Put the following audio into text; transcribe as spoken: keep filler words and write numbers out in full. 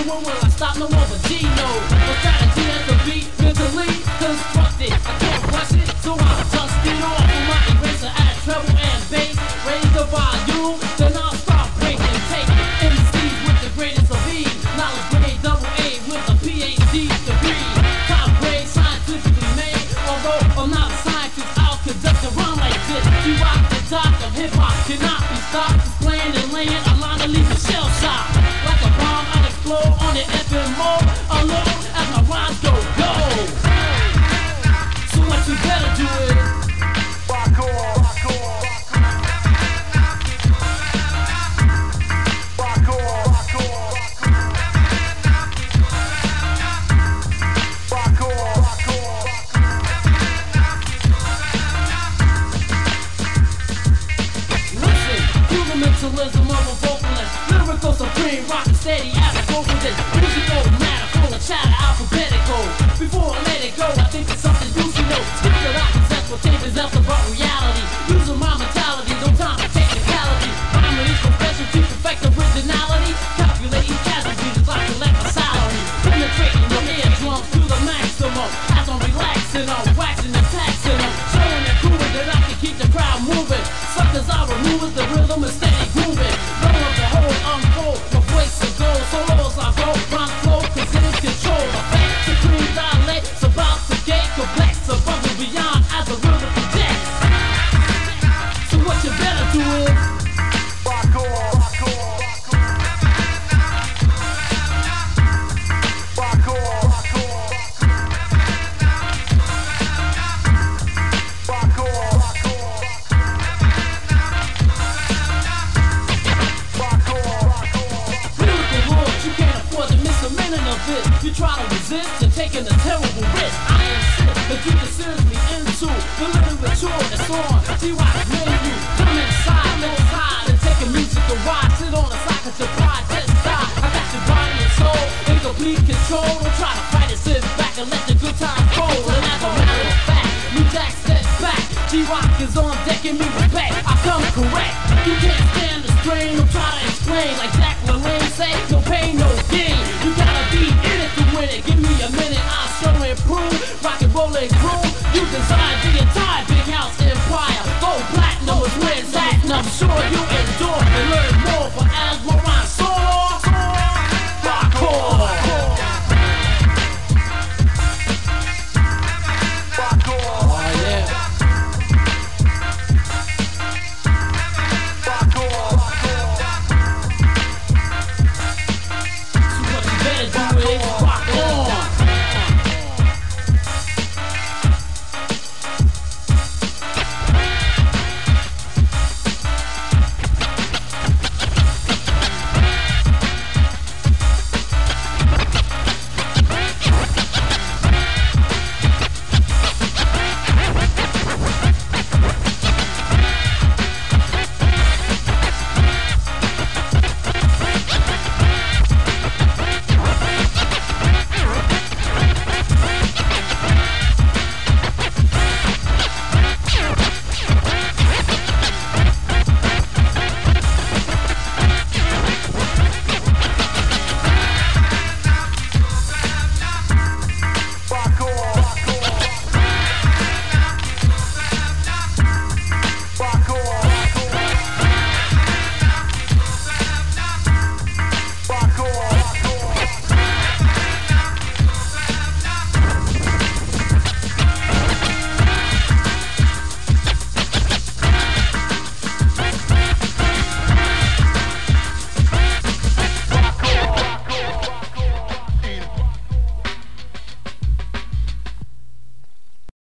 when will I stop? No more but G knows. My strategy has to be mentally constructed. I can't rush it, so I dust it off with my eraser at treble and bass. Raise the volume, then I'll start breaking. Take M Cs with the greatest of ease. Knowledge grade double A with a P H D degree. Top grade scientifically made. Although I'm not a scientist, I'll conduct a rhyme like this. You rock the dock of hip hop cannot be stopped. Just playing and laying a line to leave a shell shock. Like a bomb, I'll explode on the F M O alone as my rhymes go go. So what you better do is rock on, rock on, rock on, rock on, rock on, rock on. Listen, fundamentalism of a vocalist, lyrical supreme, rockin' steady as a vocalist. Musical matter, full of chatter, alphabetical. Before I let it go, I think it's something you should know. Skip that I possess what changes else about reality. Using my mentality, no time for technicality. Rhyming is profession to perfect originality. Calculating casualties as I collect my salary. Penetrating your eardrums to the maximum. As I'm relaxing, I'm waxing and taxing them. Showing and proving that I can keep the crowd moving. Suckers I remove the rhythm is steady grooving. Blow up the whole unfold, my voice will go. Solos I go, rhyme flow, cause it is control. The fact supreme dialect, it's about to get complex. Above and beyond as the rhythm projects. So what you better do is rock on, rock on, rock on, rock on, rock on, rock on, rock on. Lyrical lords, you can't afford to miss a minute of this. You try to resist, you're taking a terrible risk. I insist that you can seriously into the literature that's on T-Rock's menu. Come inside, let's hide and take a musical ride. Sit on a socket to pride, test die. I got your body and soul in complete control. Don't try to fight it, sit back and let the good times roll. And as a matter of fact, New Jack steps back. T-Rock is on deck and me respect. I come correct. You can't stand the strain, don't try to explain. Like Jack LaLanne say, no pain, no gain. You gotta be in it to win it. Give me a minute, I'll show and prove. Rock and roll and groove. You designed the entire big house empire. Gold platinum was where it's at, and I'm sure you endure.